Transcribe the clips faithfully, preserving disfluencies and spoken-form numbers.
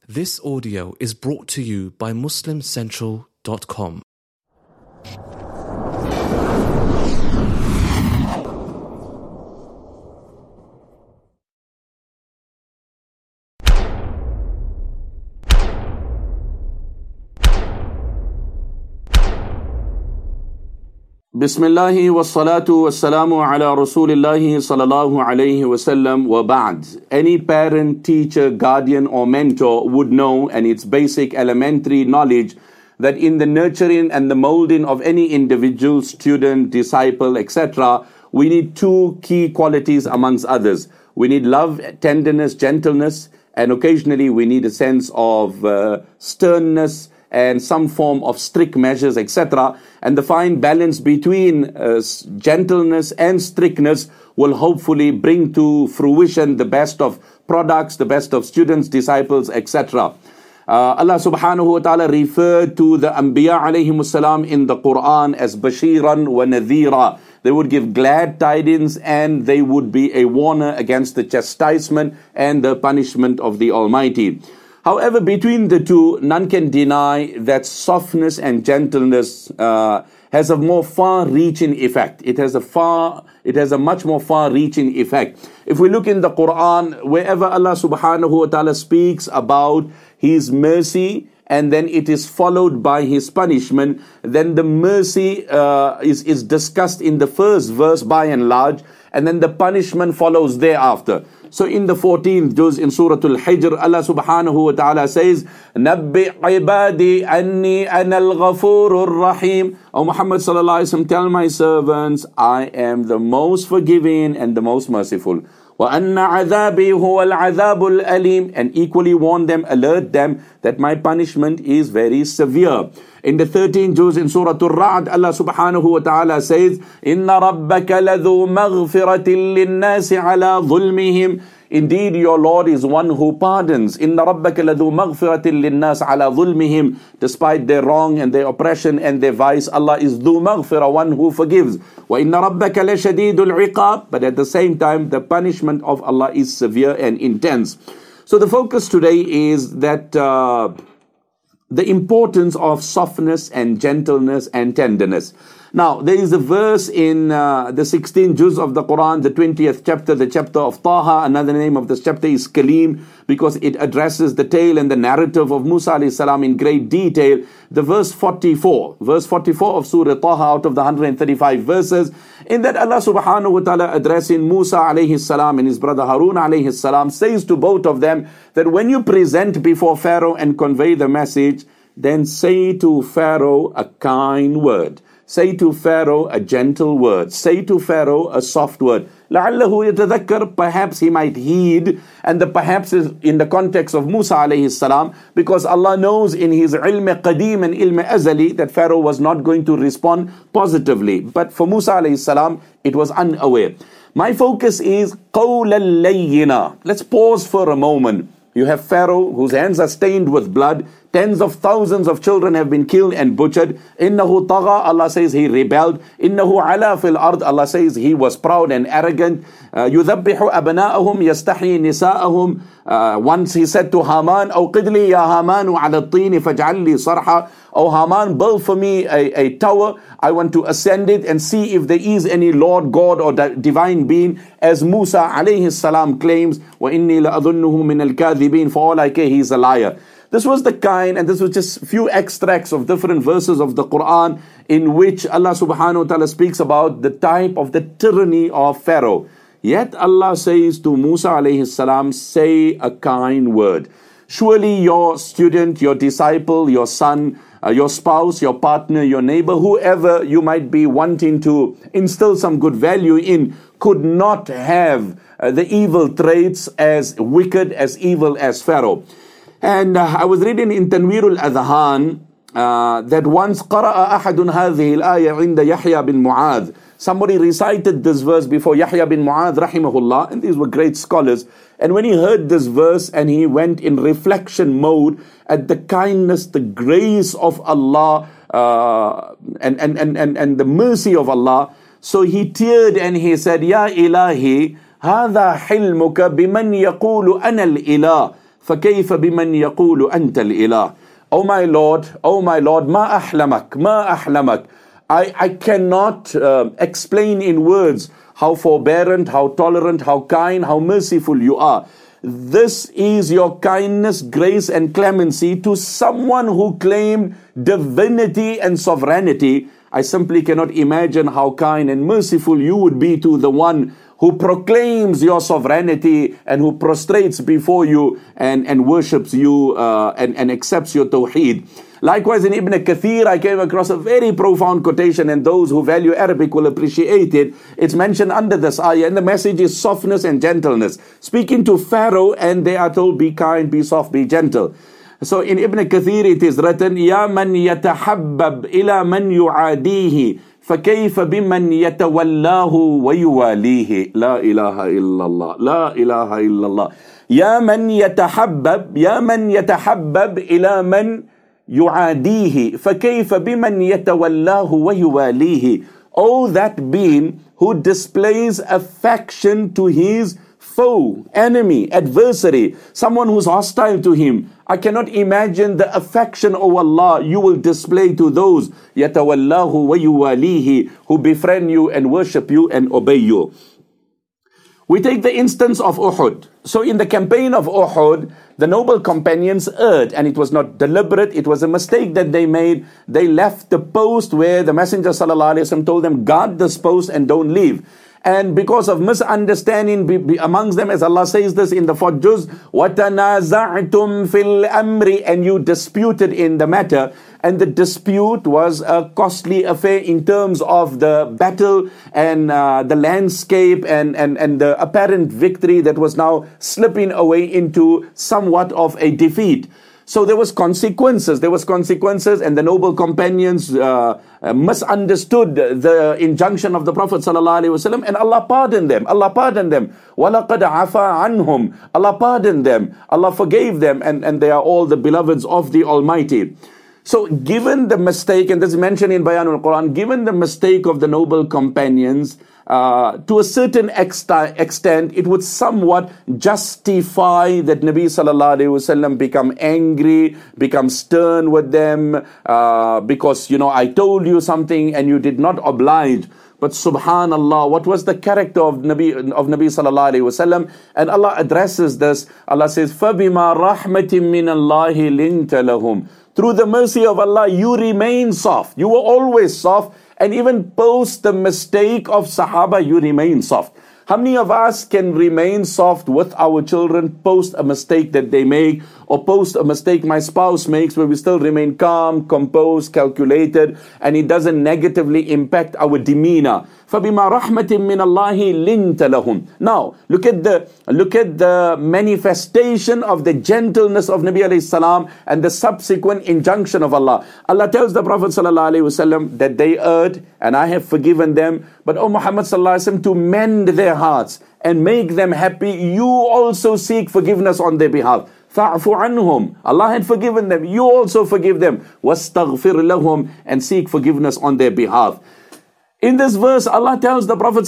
This audio is brought to you by Muslim Central dot com. Bismillahi wassalatu wassalamu ala rasulillahi sallallahu alayhi wasallam wa ba'd. Any parent, teacher, guardian or mentor would know, and it's basic elementary knowledge, that in the nurturing and the molding of any individual, student, disciple, et cetera, we need two key qualities amongst others. We need love, tenderness, gentleness, and occasionally we need a sense of uh, sternness and some form of strict measures, et cetera. And the fine balance between uh, gentleness and strictness will hopefully bring to fruition the best of products, the best of students, disciples, et cetera. Uh, Allah subhanahu wa ta'ala referred to the Anbiya alayhimus salam in the Quran as Bashiran wa Nadhira. They would give glad tidings and they would be a warner against the chastisement and the punishment of the Almighty. However, between the two, none can deny that softness and gentleness uh, has a more far-reaching effect. It has a far, it has a much more far-reaching effect. If we look in the Quran, wherever Allah subhanahu wa ta'ala speaks about His mercy, and then it is followed by His punishment, then the mercy uh, is, is discussed in the first verse by and large, and then the punishment follows thereafter. So in the fourteenth juz in Surah Al-Hijr, Allah subhanahu wa ta'ala says, Nabbi ibadi anni anal ghafurur rahim. O Muhammad sallallahu alayhi wa sallam, tell my servants, I am the most forgiving and the most merciful. وَأَنَّ عَذَابِي هُوَ الْعَذَابُ الْأَلِيمُ. And equally warn them, alert them that my punishment is very severe. In the thirteenth juz in Surah Al-Ra'd, Allah subhanahu wa ta'ala says, إِنَّ رَبَّكَ لَذُو مَغْفِرَةٍ لِلنَّاسِ عَلَى ظُلْمِهِمْ. Indeed, your Lord is one who pardons. إِنَّ رَبَّكَ لَذُو مَغْفِرَةٍ لِلنَّاسِ عَلَى ظُلْمِهِمْ. Despite their wrong and their oppression and their vice, Allah is ذُو مَغْفِرَةٍ, one who forgives. وَإِنَّ رَبَّكَ لَشَدِيدُ الْعِقَابِ. But at the same time, the punishment of Allah is severe and intense. So the focus today is that uh, the importance of softness and gentleness and tenderness. Now, there is a verse in uh, the sixteenth juz of the Quran, the twentieth chapter, the chapter of Taha. Another name of this chapter is Kalim, because it addresses the tale and the narrative of Musa alayhi salam in great detail. The verse forty-four, verse forty-four of Surah Taha out of the one hundred thirty-five verses, in that Allah subhanahu wa ta'ala addressing Musa alayhi salam and his brother Harun alayhi salam says to both of them that when you present before Pharaoh and convey the message, then say to Pharaoh a kind word. Say to Pharaoh a gentle word. Say to Pharaoh a soft word. لَعَلَّهُ يَتَذَكَّرُ. Perhaps he might heed. And the perhaps is in the context of Musa alayhi salam, because Allah knows in His ilm qadim and ilm azali that Pharaoh was not going to respond positively. But for Musa alayhi salam, it was unaware. My focus is قَوْلَ اللَّيِّنَا. Let's pause for a moment. You have Pharaoh whose hands are stained with blood. Tens of thousands of children have been killed and butchered. Innahu tagha, Allah says he rebelled. Innahu ala fil ard, Allah says he was proud and arrogant. Yudhabbihu abna'ahum yastahi nisa'ahum. Uh, once he said to Haman, "O qidli ya Hamanu ala at-tin faj'al li sarha." O Haman, build for me a, a tower. I want to ascend it and see if there is any Lord, God or divine being. As Musa alayhi salam claims, wa inni la adhunnuhu min al-kadhibin. For all I care, he is a liar. This was the kind, and this was just few extracts of different verses of the Quran in which Allah subhanahu wa ta'ala speaks about the type of the tyranny of Pharaoh. Yet Allah says to Musa alayhi salam, say a kind word. Surely your student, your disciple, your son, uh, your spouse, your partner, your neighbor, whoever you might be wanting to instill some good value in, could not have uh, the evil traits as wicked, as evil as Pharaoh. And uh, I was reading in Tanwir al-Adhan uh, that once قرأ أحد هذه الآية عند يحيى بن معاذ. Somebody recited this verse before Yahya bin Mu'adh rahimahullah, and these were great scholars. And when he heard this verse and he went in reflection mode at the kindness, the grace of Allah uh, and, and, and, and, and the mercy of Allah, so he teared and he said, Ya ilahi, هذا حلمك بمن يقول أنا الإله. فكيف بمن يقول أنت الإله. Oh my Lord, oh my Lord, ما أحلمك, ما أحلمك. I, I cannot uh, explain in words how forbearant, how tolerant, how kind, how merciful you are. This is your kindness, grace and clemency to someone who claimed divinity and sovereignty. I simply cannot imagine how kind and merciful you would be to the one who proclaims your sovereignty and who prostrates before you and, and worships you uh, and, and accepts your tawheed. Likewise, in Ibn Kathir, I came across a very profound quotation, and those who value Arabic will appreciate it. It's mentioned under this ayah, and the message is softness and gentleness. Speaking to Pharaoh, and they are told, be kind, be soft, be gentle. So in Ibn Kathir, it is written, يَا مَنْ يَتَحَبَّبْ إِلَى مَنْ يُعَادِيهِ فَكَيْفَ بِمَنْ يَتَوَلَّاهُ وَيُوَالِيهِ لا إله إلا الله لا إله إلا الله يَا مَنْ يَتَحَبَّبْ يَا مَنْ يَتَحَبَّبْ إِلَى مَنْ يُعَادِيهِ فَكَيْفَ بِمَنْ يَتَوَلَّاهُ وَيُوَالِيهِ. Oh, that being who displays affection to his foe, enemy, adversary, someone who's hostile to him. I cannot imagine the affection, O Allah, you will display to those يَتَوَلَّاهُ وَيُوَالِيهِ who befriend you and worship you and obey you. We take the instance of Uhud. So in the campaign of Uhud, the noble companions erred, and it was not deliberate, it was a mistake that they made. They left the post where the Messenger ﷺ told them, guard this post and don't leave. And because of misunderstanding be, be amongst them, as Allah says this in the fourth juz, وَتَنَازَعْتُمْ فِي الْأَمْرِ, and you disputed in the matter. And the dispute was a costly affair in terms of the battle and uh, the landscape and, and, and the apparent victory that was now slipping away into somewhat of a defeat. So there was consequences, there was consequences, and the noble companions uh, uh, misunderstood the injunction of the Prophet ﷺ, and Allah pardoned them. Allah pardoned them. وَلَقَدْ عَفَا عَنْهُمْ. Allah pardoned them. Allah forgave them, and, and they are all the beloveds of the Almighty. So given the mistake, and this is mentioned in Bayanul Quran, given the mistake of the noble companions, uh, to a certain exti- extent, it would somewhat justify that Nabi Sallallahu Alaihi Wasallam become angry, become stern with them, uh, because, you know, I told you something and you did not oblige. But subhanallah, what was the character of Nabi of Nabi Sallallahu Alaihi Wasallam? And Allah addresses this. Allah says, فَبِمَا رَحْمَةٍ مِّنَ اللَّهِ لِنْتَ لَهُمْ. Through the mercy of Allah, you remain soft. You were always soft. And even post the mistake of Sahaba, you remain soft. How many of us can remain soft with our children post a mistake that they make, or post a mistake my spouse makes, where we still remain calm, composed, calculated, and it doesn't negatively impact our demeanor? فَبِمَا رَحْمَةٍ مِّنَ اللَّهِ لِنْتَ لَهُمْ. Now, look at the look at the manifestation of the gentleness of Nabi alayhi salam and the subsequent injunction of Allah. Allah tells the Prophet sallallahu alaihi wasallam that they erred and I have forgiven them. But O Muhammad sallallahu alaihi wasallam, to mend their hearts and make them happy, you also seek forgiveness on their behalf. فَاعْفُ عَنْهُمْ. Allah had forgiven them, you also forgive them. وَاسْتَغْفِرْ لَهُمْ. And seek forgiveness on their behalf. In this verse, Allah tells the Prophet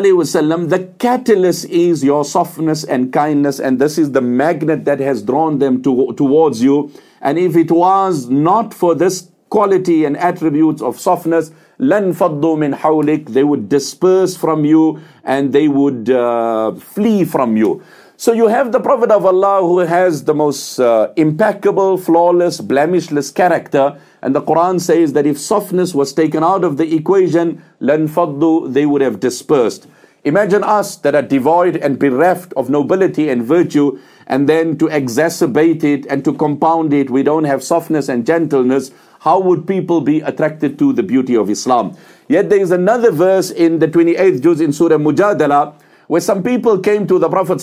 ﷺ, the catalyst is your softness and kindness, and this is the magnet that has drawn them to, towards you. And if it was not for this quality and attributes of softness, لَنْ فَضُّوا مِنْ حَوْلِكَ, they would disperse from you and they would uh, flee from you. So you have the Prophet of Allah who has the most uh, impeccable, flawless, blemishless character. And the Quran says that if softness was taken out of the equation, لَنْ فَضُّوا, they would have dispersed. Imagine us that are devoid and bereft of nobility and virtue, and then to exacerbate it and to compound it, we don't have softness and gentleness. How would people be attracted to the beauty of Islam? Yet there is another verse in the twenty-eighth juz in Surah Mujadala, where some people came to the Prophet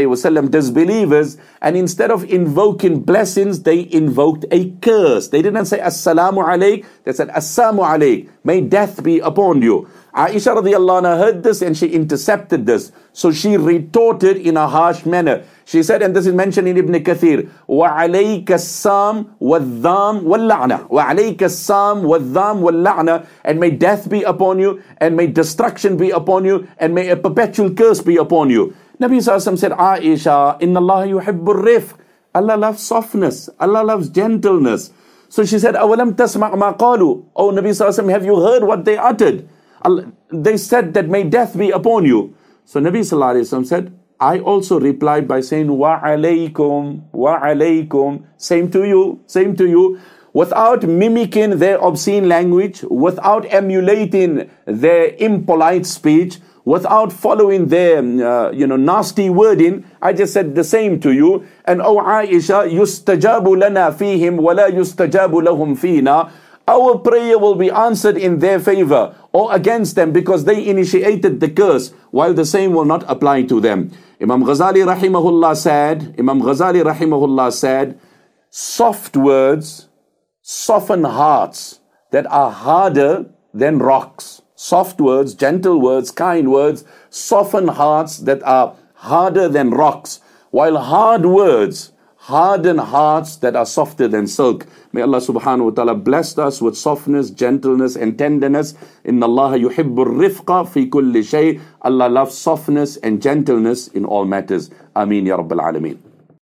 ﷺ, disbelievers, and instead of invoking blessings, they invoked a curse. They didn't say Assalamu alayk, they said Assalamu alayk, may death be upon you. Aisha radiallahu anha heard this and she intercepted this. So she retorted in a harsh manner. She said, and this is mentioned in Ibn Kathir, وَعَلَيْكَ السَّامُ وَالذَّامُ وَاللَّعْنَةِ وَعَلَيْكَ السَّامُ وَالذَّامُ وَاللَّعْنَةِ. And may death be upon you, and may destruction be upon you, and may a perpetual curse be upon you. Nabi Sallallahu Alaihi Wasallam said, Aisha, inna Allah yuhibbu rifq. Allah loves softness. Allah loves gentleness. So she said, أَوَلَمْ تَسْمَعْ مَا قَالُوا. Oh Nabi Sallallahu Alaihi Wasallam, have you heard what they uttered? Allah, they said that may death be upon you. So Nabi Sallallahu Alaihi Wasallam said, I also replied by saying, Wa alaykum, wa alaykum, same to you, same to you, without mimicking their obscene language, without emulating their impolite speech, without following their, uh, you know, nasty wording. I just said the same to you. And O Aisha, yustajabu lana fihim, wala yustajabu lahum fina. Our prayer will be answered in their favor or against them because they initiated the curse, while the same will not apply to them. Imam Ghazali rahimahullah said, Imam Ghazali rahimahullah said, soft words soften hearts that are harder than rocks. Soft words, gentle words, kind words soften hearts that are harder than rocks, while hard words harden hearts that are softer than silk. May Allah subhanahu wa ta'ala bless us with softness, gentleness and tenderness. Inna Allah yuhibbur rifqa fi kulli shay. Allah loves softness and gentleness in all matters. Ameen ya Rabbil Alameen.